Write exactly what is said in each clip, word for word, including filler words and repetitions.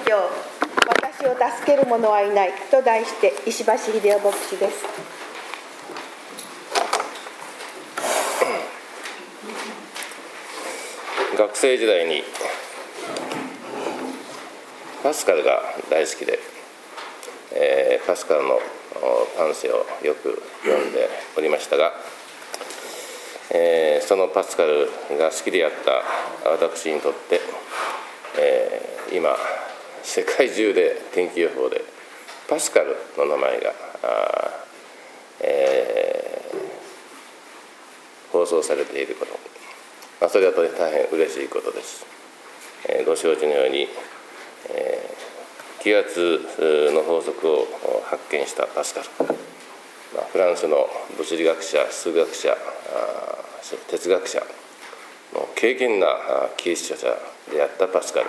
章、私を助ける者はいないと題して石橋秀夫牧師です。 学生時代にパスカルが大好きで、えー、パスカルのパンセをよく読んでおりましたが、えー、そのパスカルが好きであった私にとって、えー、今世界中で天気予報でパスカルの名前が、えー、放送されていること、まあ、それは大変嬉しいことです。えー、ご承知のように、えー、気圧の法則を発見したパスカル、まあ、フランスの物理学者、数学者、哲学者の敬虔なキリスト者であったパスカル、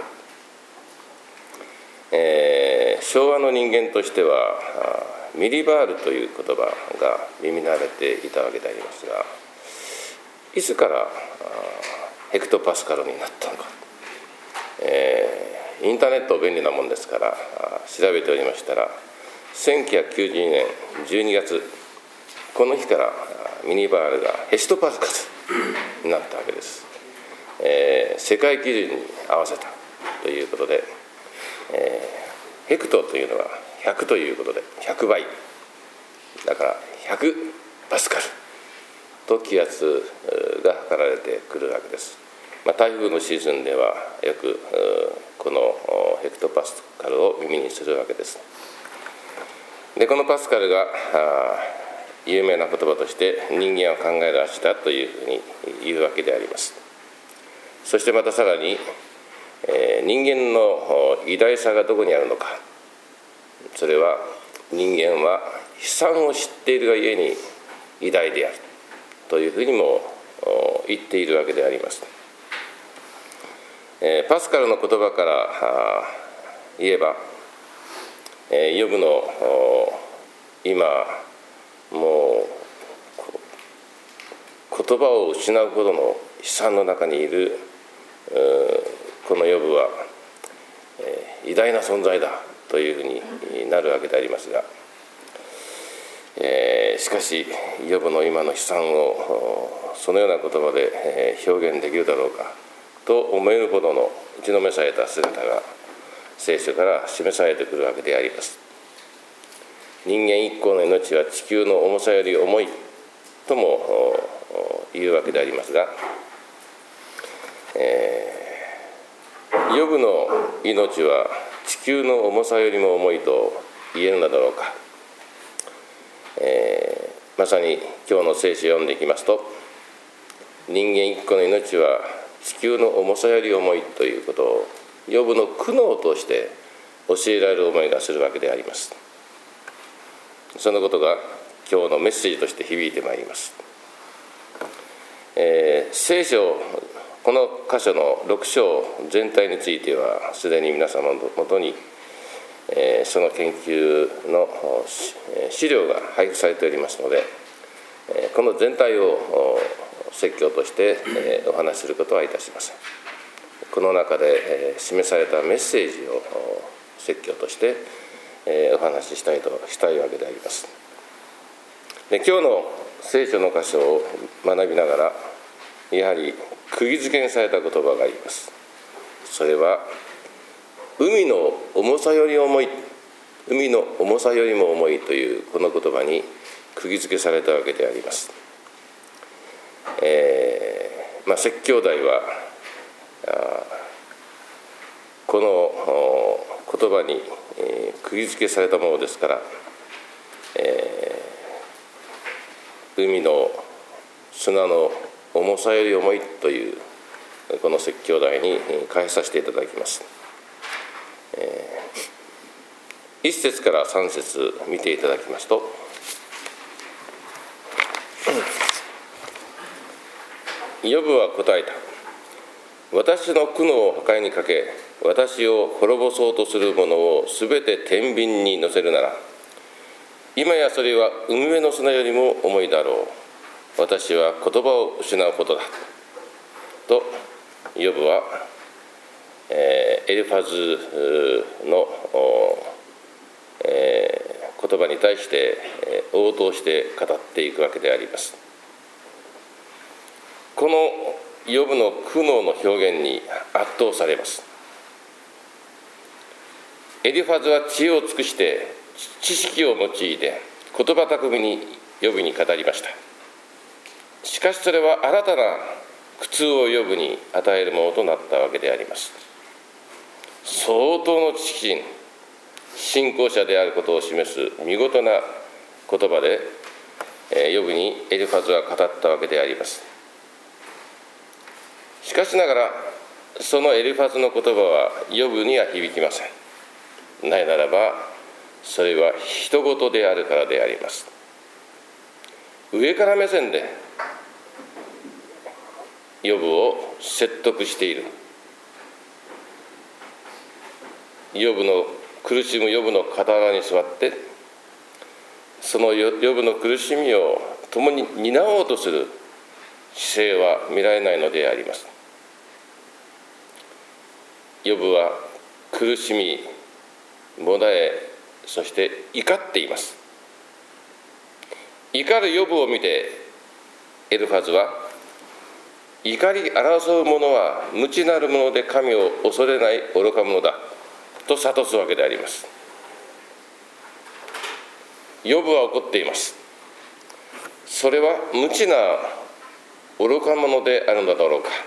えー、昭和の人間としてはミリバールという言葉が耳慣れていたわけでありますが、いつからヘクトパスカルになったのか、えー、インターネット便利なもんですから調べておりましたら、せんきゅうひゃくきゅうじゅうにねんじゅうにがつ、この日からミニバールがヘクトパスカルになったわけです。えー、世界基準に合わせたということで、えー、ヘクトというのはひゃくということでひゃくばいだからひゃくパスカルと気圧が測られてくるわけです。まあ、台風のシーズンではよくこのヘクトパスカルを耳にするわけです。でこのパスカルが有名な言葉として人間を考える足だというふうに言うわけであります。そしてまたさらに、えー、人間の偉大さがどこにあるのか、それは人間は悲惨を知っているがゆえに偉大であるというふうにも言っているわけであります。えー、パスカルの言葉から言えば、えー、ヨブの今もう言葉を失うほどの悲惨の中にいるこのヨブは、えー、偉大な存在だというふうになるわけでありますが、えー、しかしヨブの今の悲惨をそのような言葉で表現できるだろうかと思えるほどの打ちのめされた姿が聖書から示されてくるわけであります。人間一個の命は地球の重さより重いとも言うわけでありますが、えー、ヨブの命は地球の重さよりも重いと言えるのだろうか。えー、まさに今日の聖書を読んでいきますと、人間一個の命は地球の重さより重いということをヨブの苦悩として教えられる思いがするわけであります。そのことが今日のメッセージとして響いてまいります。えー、聖書この箇所のろく章全体についてはすでに皆様のもとに、えー、その研究の資料が配布されておりますので、えー、この全体を説教として、えー、お話しすることはいたしません。この中で、えー、示されたメッセージを説教としてえー、お話ししたいとしたいわけであります。で今日の聖書の箇所を学びながら、やはり釘付けにされた言葉があります。それは海の重さより重い、海の重さよりも重いというこの言葉に釘付けされたわけであります。えーまあ、説教題はこの言葉にえー、釘付けされたものですから、えー、海の砂の重さより重いというこの説教題に変えさせていただきます。えー、一節から三節見ていただきますと、ヨブは答えた。私の苦悩を破壊にかけ、私を滅ぼそうとする者をすべて天秤に乗せるなら、今やそれは海辺の砂よりも重いだろう。私は言葉を失うことだとヨブは、えー、エルファズの対して応答して語っていくわけであります。このヨブの苦悩の表現に圧倒されます。エリファズは知恵を尽くして知識を用いて言葉巧みにヨブに語りました。しかしそれは新たな苦痛をヨブに与えるものとなったわけであります。相当の知識人、信仰者であることを示す見事な言葉でヨブにエリファズは語ったわけであります。しかしながらそのエリファズの言葉はヨブには響きません。なぜならばそれは人事であるからであります。上から目線でヨブを説得している。ヨブの苦しむヨブの傍らに座ってそのヨブの苦しみを共に担おうとする姿勢は見られないのであります。ヨブは苦しみ、もだえ、そして怒っています。怒るヨブを見てエルファズは、怒り争う者は無知なるもので神を恐れない愚か者だと諭すわけであります。ヨブは怒っています。それは無知な愚か者であるのだろうか。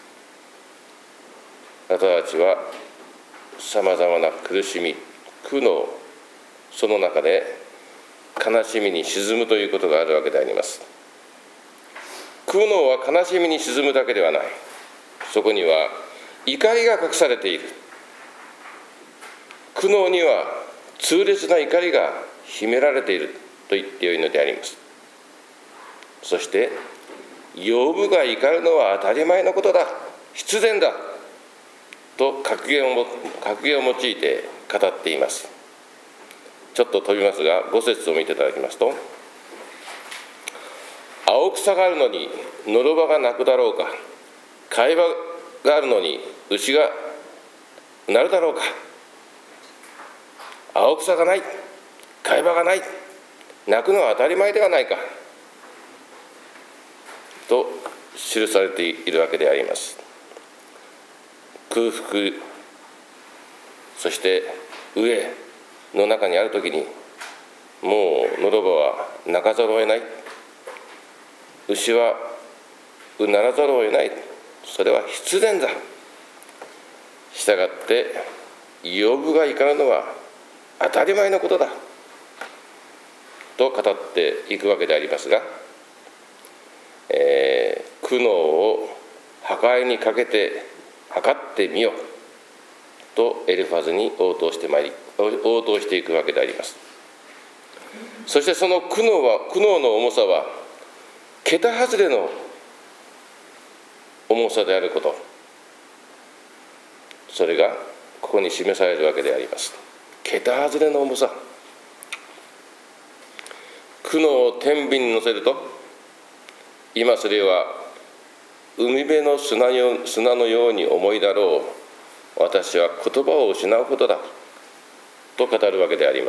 私たちはさまざまな苦しみ、苦悩、その中で悲しみに沈むということがあるわけであります。苦悩は悲しみに沈むだけではない。そこには怒りが隠されている。苦悩には痛烈な怒りが秘められていると言ってよいのであります。そしてヨブが怒るのは当たり前のことだ、必然だと格言を格言を用いて語っています。ちょっと飛びますがご節を見ていただきますと、青草があるのにのろばが鳴くだろうか、貝羽があるのに牛が鳴るだろうか。青草がない、貝羽がない、鳴くのは当たり前ではないかと記されているわけであります。空腹、そして飢えの中にあるときに、もうのろばは鳴かざるを得ない、牛はうならざるを得ない、それは必然だ。したがってヨブが怒るのは当たり前のことだと語っていくわけでありますが、えー、苦悩を破壊にかけて測ってみよとエルファズに応答してまいり応答していくわけであります。そしてその苦悩は苦悩の重さは桁外れの重さであること、それがここに示されるわけであります。桁外れの重さ。苦悩を天秤に乗せると、今それは海辺の砂よ砂のように重いだろう、私は言葉を失うほどだと語るわけであります。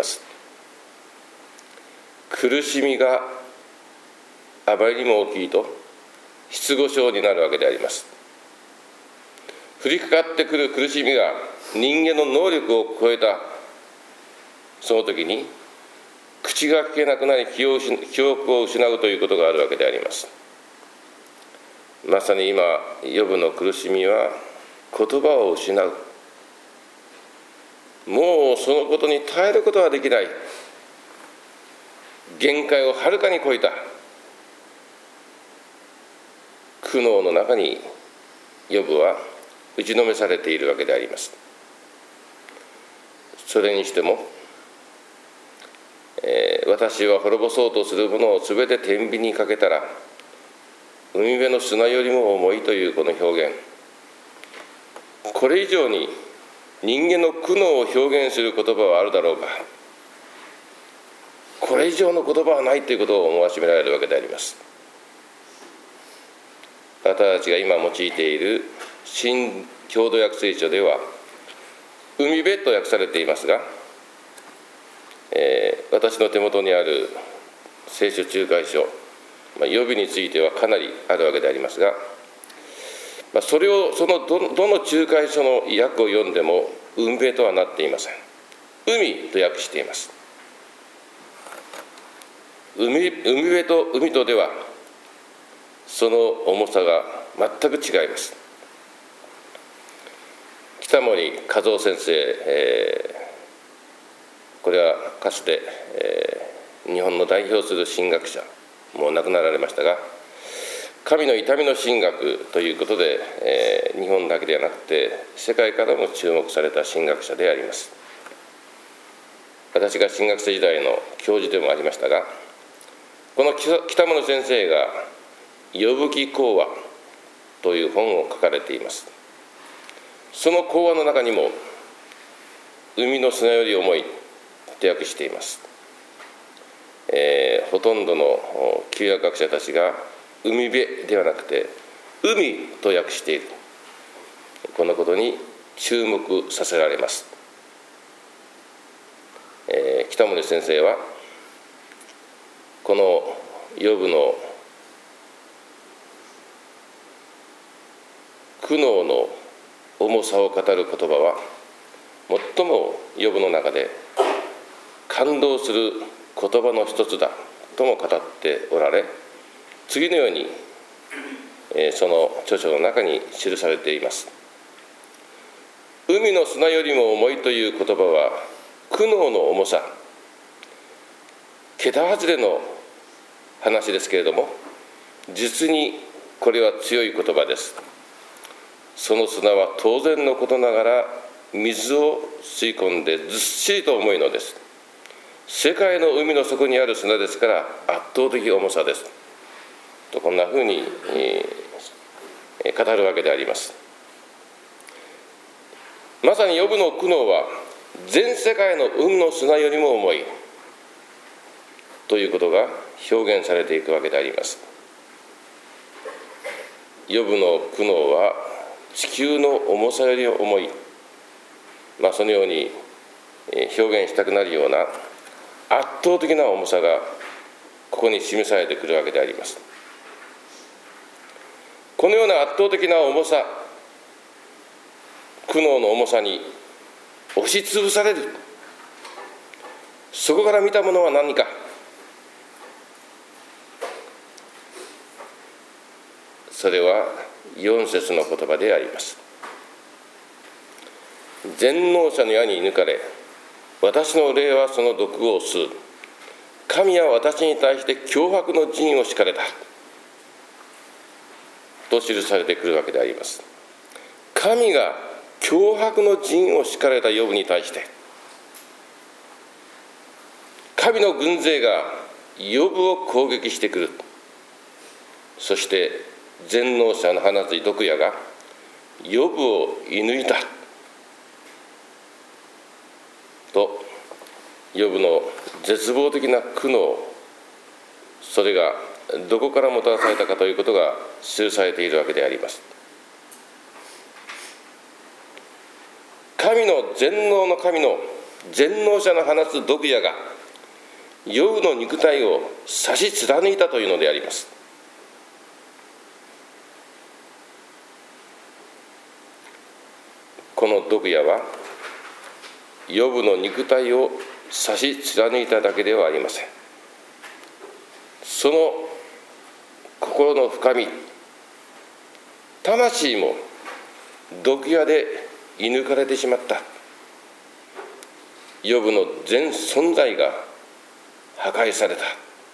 苦しみがあまりにも大きいと失語症になるわけであります。降りかかってくる苦しみが人間の能力を超えたその時に、口が聞けなくなり記憶を失うということがあるわけであります。まさに今ヨブの苦しみは言葉を失う、もうそのことに耐えることができない、限界をはるかに超えた苦悩の中にヨブは打ちのめされているわけであります。それにしても、えー、私は滅ぼそうとするものをすべて天秤にかけたら海辺の砂よりも重いというこの表現、これ以上に人間の苦悩を表現する言葉はあるだろうか。これ以上の言葉はないということを思わしめられるわけであります。私たちが今用いている新共同訳聖書では海辺と訳されていますが、 えー、私の手元にある聖書仲介書、まあ、予備についてはかなりあるわけでありますが、まあ、それをその ど, どの仲介書の訳を読んでも運命とはなっていません。海と訳しています。海, 海辺と海とではその重さが全く違います。北森和夫先生、えー、これはかつて、えー、日本の代表する神学者、もう亡くなられましたが、神の痛みの神学ということで、えー、日本だけではなくて世界からも注目された神学者であります。私が神学生時代の教授でもありましたが、この北森先生が呼ぶ記講話という本を書かれています。その講話の中にも海の砂より重いと訳しています。えー、ほとんどの旧約学者たちが海辺ではなくて海と訳している、このことに注目させられます。えー、北森先生はこのヨブの苦悩の重さを語る言葉は最もヨブの中で感動する言葉の一つだとも語っておられ、次のように、えー、その著書の中に記されています。海の砂よりも重いという言葉は苦悩の重さ、桁外れの話ですけれども、実にこれは強い言葉です。その砂は当然のことながら水を吸い込んでずっしりと重いのです。世界の海の底にある砂ですから圧倒的重さですと、こんなふうに、えー、語るわけであります。まさにヨブの苦悩は全世界の海の砂よりも重いということが表現されていくわけであります。ヨブの苦悩は地球の重さより重い、まあ、そのように表現したくなるような圧倒的な重さがここに示されてくるわけであります。このような圧倒的な重さ、苦悩の重さに押しつぶされる、そこから見たものは何か。それはよん節の言葉であります。全能者の矢に抜かれ、私の霊はその毒を吸う。神は私に対して脅迫の陣を敷かれたと記されてくるわけであります。神が脅迫の陣を敷かれたヨブに対して、神の軍勢がヨブを攻撃してくる。そして全能者の放つ毒矢がヨブを射抜いたと、ヨブの絶望的な苦悩、それがどこからもたらされたかということが記されているわけであります。神の全能の神の全能者の放つ毒矢がヨブの肉体を刺し貫いたというのであります。この毒矢はヨブの肉体を刺し貫いただけではありません。その心の深み、魂も毒矢で射抜かれてしまった。ヨブの全存在が破壊された。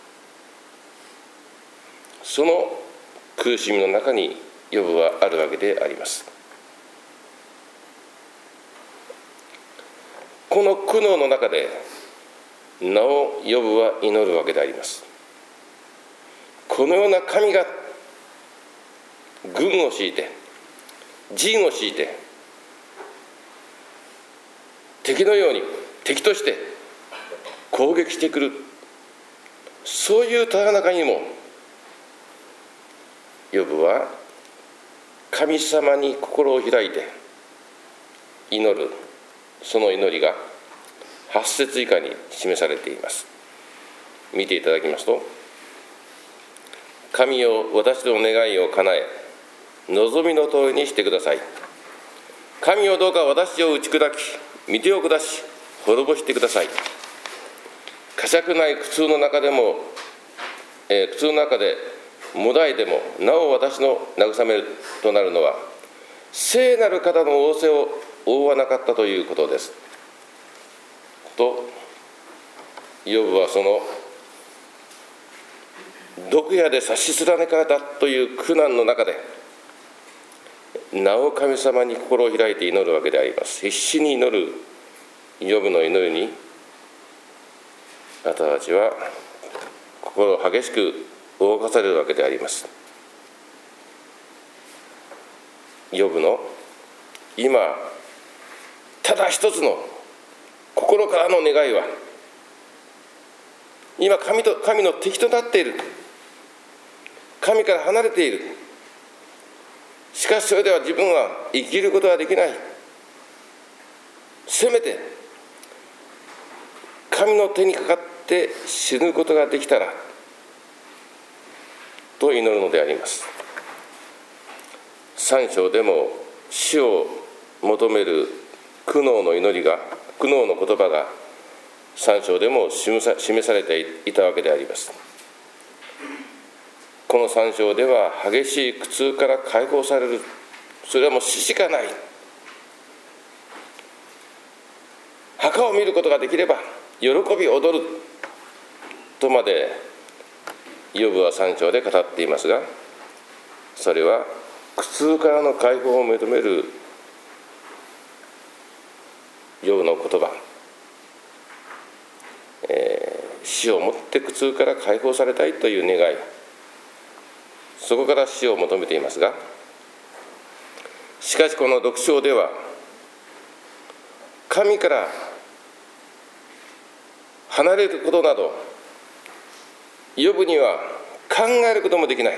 その苦しみの中にヨブはあるわけであります。この苦悩の中でなおヨブは祈るわけであります。このような神が軍を敷いて陣を敷いて敵のように敵として攻撃してくる、そういうただ中にもヨブは神様に心を開いて祈る、その祈りがはち節以下に示されています。見ていただきますと、神よ、私の願いを叶え、望みの通りにしてください。神よ、どうか私を打ち砕き、御手を下し、滅ぼしてください。呵責ない苦痛の中でも、えー、苦痛の中でもだえても、なお私の慰めとなるのは、聖なる方の仰せを覆わなかったということです。と、ヨブはその毒矢で刺し連ねかれたという苦難の中で、なお神様に心を開いて祈るわけであります。必死に祈るヨブの祈りに、あなたたちは心を激しく動かされるわけであります。ヨブの今ただ一つの心からの願いは、今 神, と神の敵となっている、神から離れている、しかしそれでは自分は生きることはできない、せめて神の手にかかって死ぬことができたらと祈るのであります。三章でも死を求める苦悩の祈りが、苦悩の言葉が三章でも示されていたわけであります。この三章では激しい苦痛から解放される、それはもう死しかない。墓を見ることができれば喜び踊るとまでヨブは三章で語っていますが、それは苦痛からの解放を求めるヨブの言葉、えー、死をもって苦痛から解放されたいという願い、そこから死を求めていますが、しかしこの読章では神から離れることなどヨブには考えることもできない。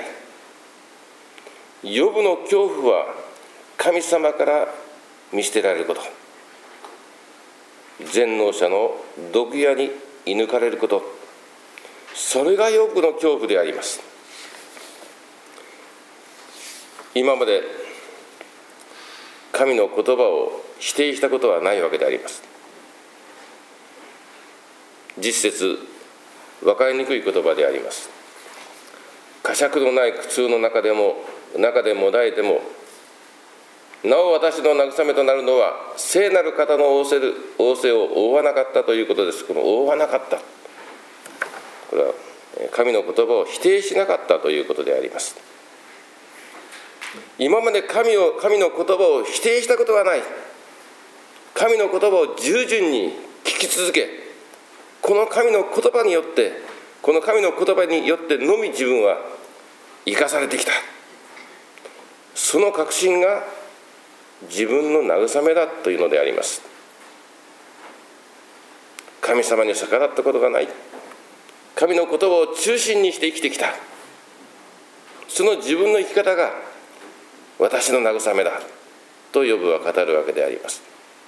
ヨブの恐怖は神様から見捨てられること、全能者の毒矢に射抜かれること、それがヨブの恐怖であります。今まで神の言葉を否定したことはないわけであります。実説、分かりにくい言葉であります。呵責のない苦痛の中でも中でもだえても、なお私の慰めとなるのは聖なる方の仰せる仰せを覆わなかったということです。この覆わなかった、これは神の言葉を否定しなかったということであります。今まで神を神の言葉を否定したことはない。神の言葉を従順に聞き続け、この神の言葉によってこの神の言葉によってのみ自分は生かされてきた。その確信が自分の慰めだというのであります。神様に逆らったことがない、神の言葉を中心にして生きてきた、その自分の生き方が私の慰めだとヨブは語るわけであります。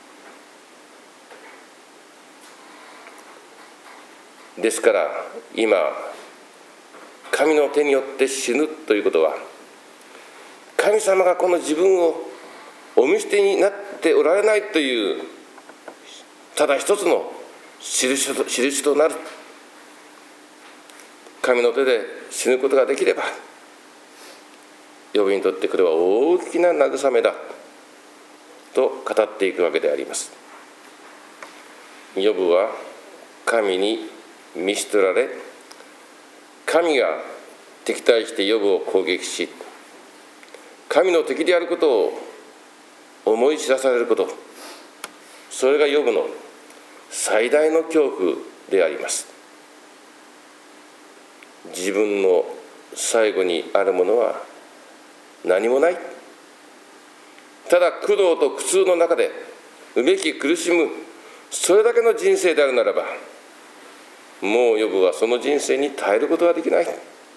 ですから今神の手によって死ぬということは、神様がこの自分をお見捨てになっておられないというただ一つの印と、印となる。神の手で死ぬことができれば、ヨブにとってこれは大きな慰めだと語っていくわけであります。ヨブは神に見捨てられ、神が敵対してヨブを攻撃し、神の敵であることを思い知らされること、それがヨブの最大の恐怖であります。自分の最後にあるものは何もない。ただ苦悩と苦痛の中でうめき苦しむ、それだけの人生であるならば、もうヨブはその人生に耐えることはできない。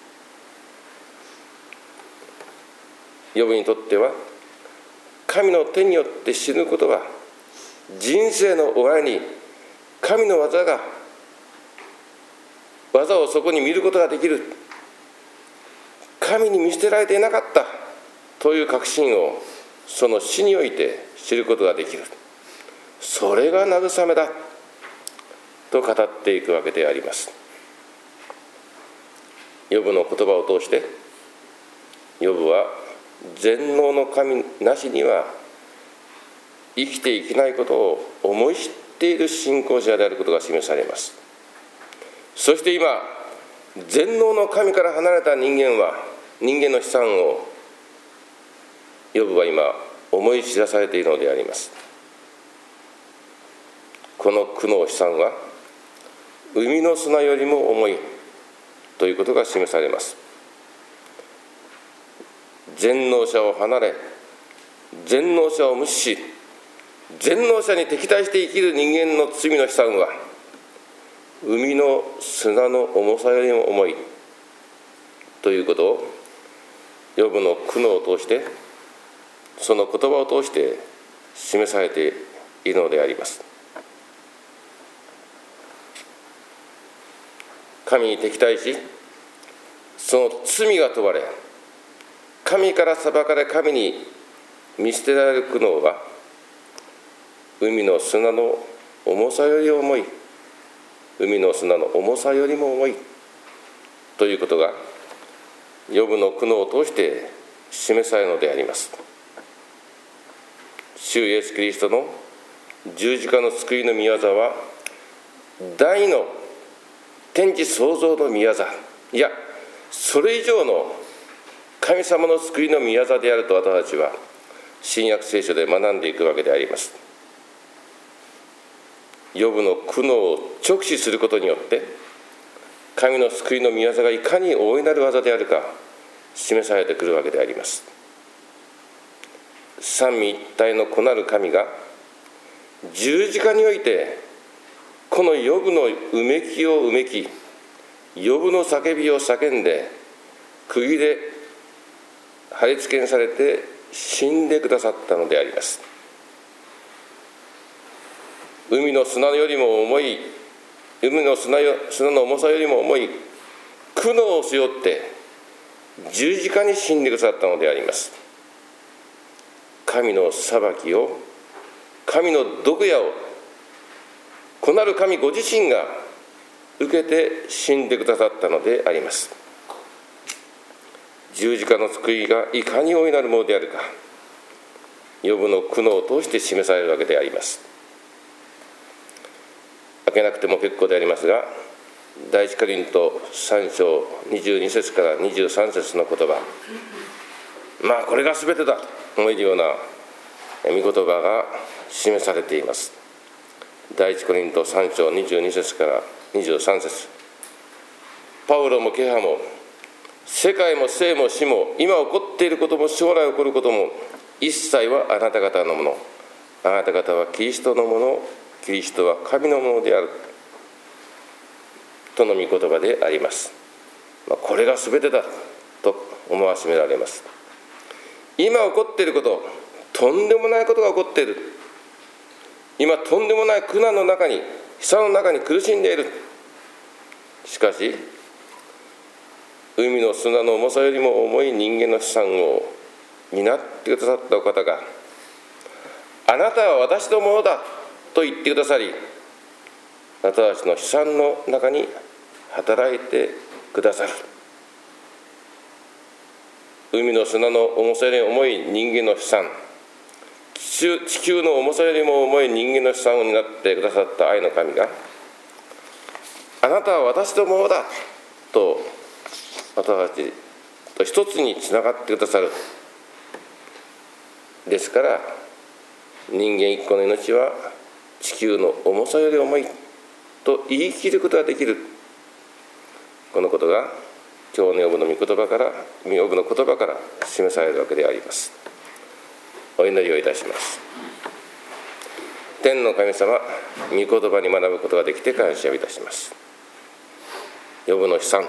ヨブにとっては神の手によって死ぬことは人生の終わりに神の技が技をそこに見ることができる、神に見捨てられていなかったという確信をその死において知ることができる。それが慰めだと語っていくわけであります。ヨブの言葉を通してヨブは全能の神なしには生きていけないことを思い知っている信仰者であることが示されます。そして今、全能の神から離れた人間は人間の悲惨をヨブは今思い知らされているのであります。この苦悩悲惨は海の砂よりも重いということが示されます。全能者を離れ、全能者を無視し、全能者に敵対して生きる人間の罪の悲惨は海の砂の重さよりも重いということをヨブの苦悩を通して、その言葉を通して示されているのであります。神に敵対し、その罪が問われ、神から裁かれ神に見捨てられる苦悩は海の砂の重さより重い、海の砂の重さよりも重いということがヨブの苦悩を通して示されるのであります。主イエスキリストの十字架の救いの御業は大の天地創造の御業、いやそれ以上の神様の救いの御業であると私たちは新約聖書で学んでいくわけであります。ヨブの苦悩を直視することによって神の救いの御業がいかに大いなる技であるか示されてくるわけであります。三位一体の子なる神が十字架においてこのヨブのうめきをうめき、ヨブの叫びを叫んで釘で貼り付けにされて死んでくださったのであります。海の砂よりも重い、海の 砂, よ砂の重さよりも重い苦悩を背負って十字架に死んでくださったのであります。神の裁きを、神の毒矢を子なる神ご自身が受けて死んでくださったのであります。十字架の救いがいかに大いなるものであるか、ヨブの苦悩を通して示されるわけであります。開けなくても結構でありますが、第一コリントさん章にじゅうに節からにじゅうさん節の言葉、まあこれが全てだと思えるような御言葉が示されています。第一コリントさん章にじゅうに節からにじゅうさん節、パウロもケハも世界も生も死も今起こっていることも将来起こることも一切はあなた方のもの、あなた方はキリストのもの、キリストは神のものであるとの御言葉であります。まあ、これが全てだと思わしめられます。今起こっていること、とんでもないことが起こっている。今とんでもない苦難の中に、悲惨の中に苦しんでいる。しかし海の砂の重さよりも重い人間の悲惨を担ってくださったお方が、あなたは私のものだと言ってくださり、私たちの悲惨の中に働いてくださる。海の砂の重さより重い人間の悲惨、地球の重さよりも重い人間の悲惨を担ってくださった愛の神が、あなたは私のものだと私たちと一つにつながってくださる。ですから人間一個の命は地球の重さより重いと言い切ることができる。このことが今日のヨブの御言葉からヨブの言葉から示されるわけであります。お祈りをいたします。天の神様、御言葉に学ぶことができて感謝をいたします。ヨブの悲惨、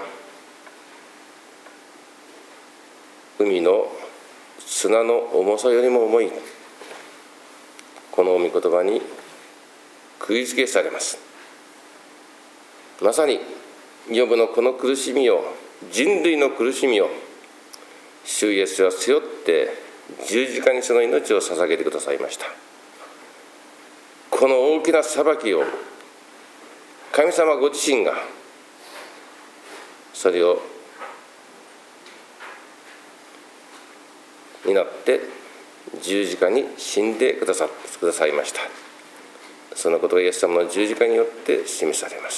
海の砂の重さよりも重い、この御言葉に釘付けされます。 まさにヨブのこの苦しみを、人類の苦しみを主イエスは背負って十字架にその命を捧げてくださいました。この大きな裁きを神様ご自身がそれを担って十字架に死んでくださくださいました。そのことがイエス様の十字架によって示されます。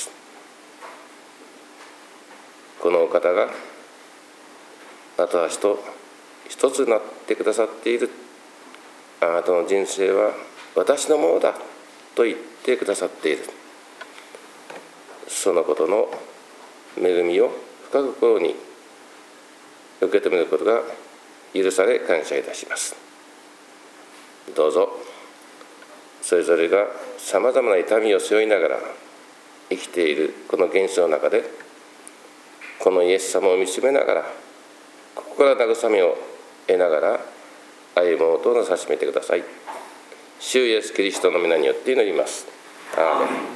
このお方が私と一つになってくださっている。あなたの人生は私のものだと言ってくださっている。そのことの恵みを深く心に受け止めることが許され感謝いたします。どうぞそれぞれがさまざまな痛みを背負いながら生きているこの現象の中で、このイエス様を見つめながら、ここから慰めを得ながら歩もうとなさしめてください。主イエスキリストの皆によって祈ります。アーメン。